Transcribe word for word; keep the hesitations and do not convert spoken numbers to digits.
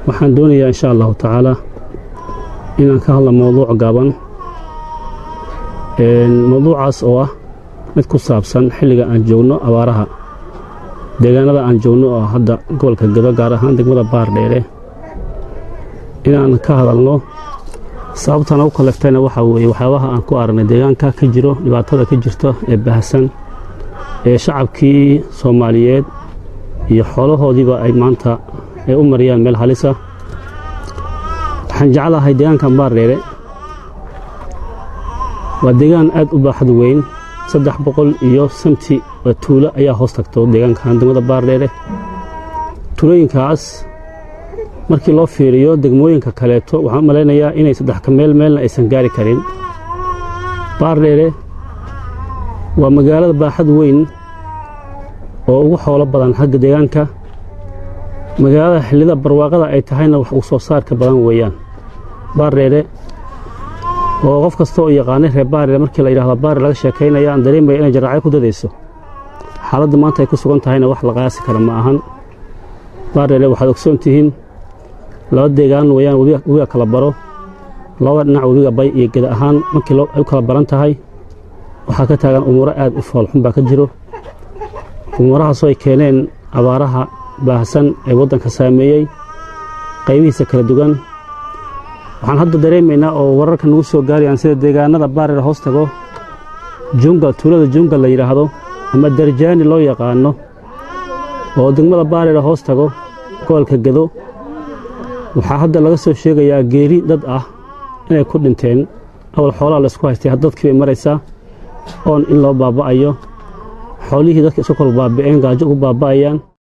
waxaan doonayaa insha Allah taala inaan ka hadlo mowduuc gaaban ee mowduucaas oo ah mid ku saabsan xilliga aan joogno abaaraha deegaanada aan joogno oo hadda gobolka Gado gaar ahaan degmada Baardheere inaan ka hadalno sababtana u kaleftayna waxa weeye waxyaabaha aan ku aragnay deegaanka ka jiro dhibaatada ka jirta ee baahsan ee shacabkii Soomaaliyeed iyo xoolahoodiiba ay maanta ay u mariyaan meel halis ah waxaan jeclahay deegaanka Baardheere waa deegaan aad u baaxad weyn saddex boqol iyo samti oo tuulo ayaa hoos tagto deegaanka degmada Baardheere tuulooyinkaas markii loo fiiriyo degmooyinka kaleeto waxaan maleynayaa inay saddex ka meel meelna aysan gaari karin Baardheere waa magaalada baaxad weyn oo ugu xoolo badan xagga deegaanka magaalada xillida barwaaqada ay tahayna wax u soo saarka badan weeyaan Baardheere oo qof kasta oo yaqaanay reer Baardheere markii la yiraahdo Baardheere laga sheekeynaya aan dareemay inay jaracay ku dadayso xaaladda maanta ay ku sugan tahayna wax la qaasi karo ma ahan Baardheere waxaad ogsoon tihiin laba deegaan weeyaan webiga kala baro laba dhinac webiga bay iyo gada ahaan markii loo ay kala baran tahay waxa ka taagan umuro aad u fool xun baa ka jiro umurahaas oo ay keeneen abaaraha baahsan ee wadanka saameeyay qaybihiisa kala duwan waxaan hadda dareemaynaa oo wararka nagu soo gaarayaan sida deegaanada Baardheere hoos tago jungle tuulada jungle la yiraahdo ama darjaani loo yaqaano oo degmada Baardheere hoos tago gobolka Gado waxaa hadda laga soo sheegayaa geeri dad ah inay ku dhinteen awal xoolaha la isku haystay dadkii maraysa oon in loo baaba'ayo xoolihii dadka isku kala baaba'een gaajo u baaba'ayaan